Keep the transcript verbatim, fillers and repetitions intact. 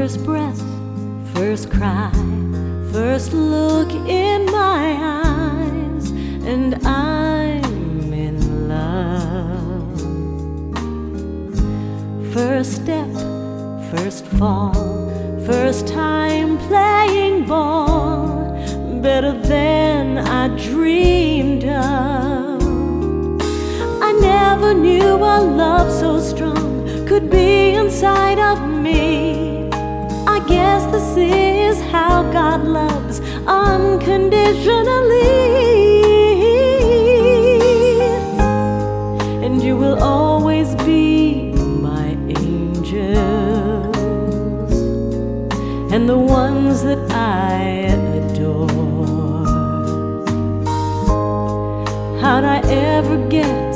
First breath, first cry, first look in my eyes, and I'm in love. First step, first fall, first time playing ball, better than I dreamed of. I never knew a love so strong could be inside of me. I guess this is how God loves unconditionally. And you will always be my angels, and the ones that I adore. How'd I ever get